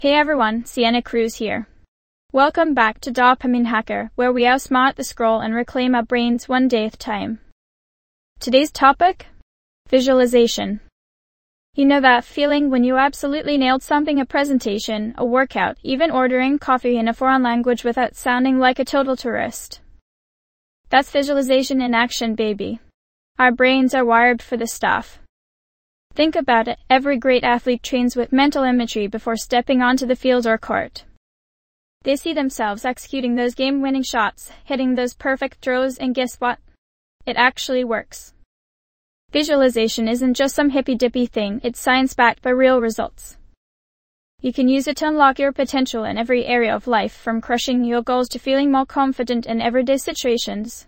Hey everyone, Sienna Cruz here. Welcome back to Dopamine Hacker, where we outsmart the scroll and reclaim our brains one day at a time. Today's topic? Visualization. You know that feeling when you absolutely nailed something, a presentation, a workout, even ordering coffee in a foreign language without sounding like a total tourist? That's visualization in action, baby. Our brains are wired for this stuff. Think about it, every great athlete trains with mental imagery before stepping onto the field or court. They see themselves executing those game-winning shots, hitting those perfect throws, and guess what? It actually works. Visualization isn't just some hippy-dippy thing, it's science-backed by real results. You can use it to unlock your potential in every area of life, from crushing your goals to feeling more confident in everyday situations.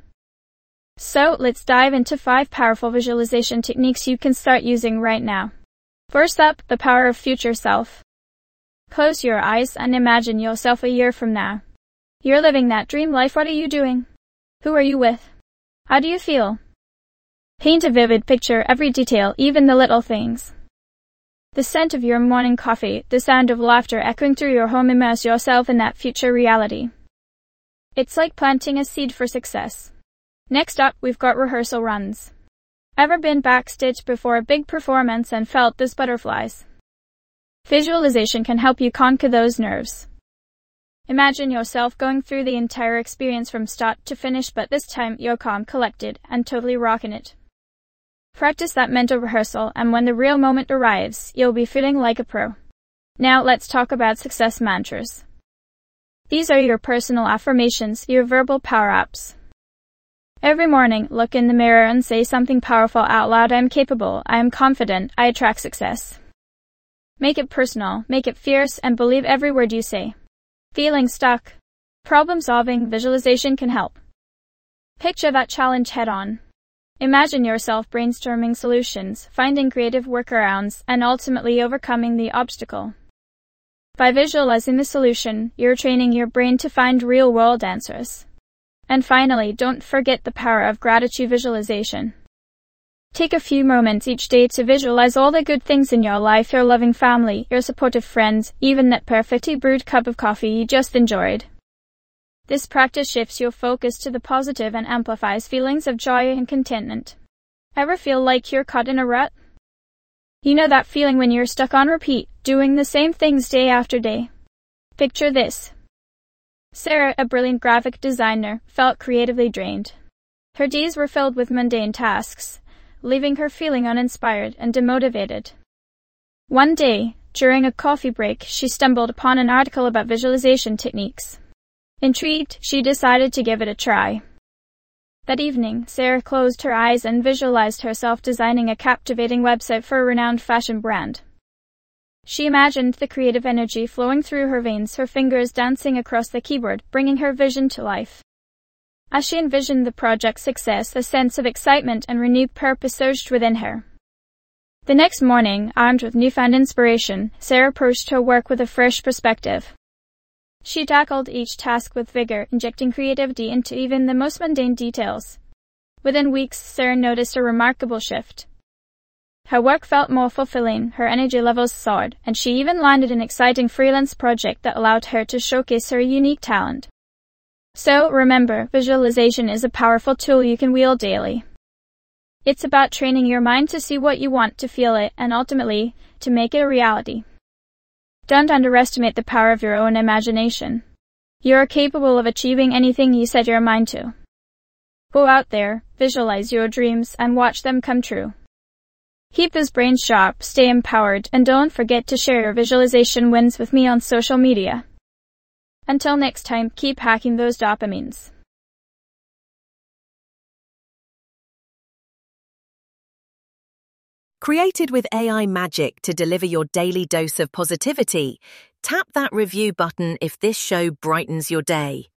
So, let's dive into 5 powerful visualization techniques you can start using right now. First up, the power of future self. Close your eyes and imagine yourself a year from now. You're living that dream life. What are you doing? Who are you with? How do you feel? Paint a vivid picture, every detail, even the little things. The scent of your morning coffee, the sound of laughter echoing through your home. Immerse yourself in that future reality. It's like planting a seed for success. Next up, we've got rehearsal runs. Ever been backstage before a big performance and felt those butterflies? Visualization can help you conquer those nerves. Imagine yourself going through the entire experience from start to finish, but this time you're calm, collected, and totally rocking it. Practice that mental rehearsal, and when the real moment arrives, you'll be feeling like a pro. Now let's talk about success mantras. These are your personal affirmations, your verbal power-ups. Every morning, look in the mirror and say something powerful out loud. I am capable, I am confident, I attract success. Make it personal, make it fierce, and believe every word you say. Feeling stuck? Problem-solving visualization can help. Picture that challenge head-on. Imagine yourself brainstorming solutions, finding creative workarounds, and ultimately overcoming the obstacle. By visualizing the solution, you're training your brain to find real-world answers. And finally, don't forget the power of gratitude visualization. Take a few moments each day to visualize all the good things in your life, your loving family, your supportive friends, even that perfectly brewed cup of coffee you just enjoyed. This practice shifts your focus to the positive and amplifies feelings of joy and contentment. Ever feel like you're caught in a rut? You know that feeling when you're stuck on repeat, doing the same things day after day? Picture this. Sarah, a brilliant graphic designer, felt creatively drained. Her days were filled with mundane tasks, leaving her feeling uninspired and demotivated. One day, during a coffee break, she stumbled upon an article about visualization techniques. Intrigued, she decided to give it a try. That evening, Sarah closed her eyes and visualized herself designing a captivating website for a renowned fashion brand. She imagined the creative energy flowing through her veins, her fingers dancing across the keyboard, bringing her vision to life. As she envisioned the project's success, a sense of excitement and renewed purpose surged within her. The next morning, armed with newfound inspiration, Sarah approached her work with a fresh perspective. She tackled each task with vigor, injecting creativity into even the most mundane details. Within weeks, Sarah noticed a remarkable shift. Her work felt more fulfilling, her energy levels soared, and she even landed an exciting freelance project that allowed her to showcase her unique talent. So, remember, visualization is a powerful tool you can wield daily. It's about training your mind to see what you want, to feel it, and ultimately, to make it a reality. Don't underestimate the power of your own imagination. You are capable of achieving anything you set your mind to. Go out there, visualize your dreams, and watch them come true. Keep those brains sharp, stay empowered, and don't forget to share your visualization wins with me on social media. Until next time, keep hacking those dopamines. Created with AI magic to deliver your daily dose of positivity, tap that review button if this show brightens your day.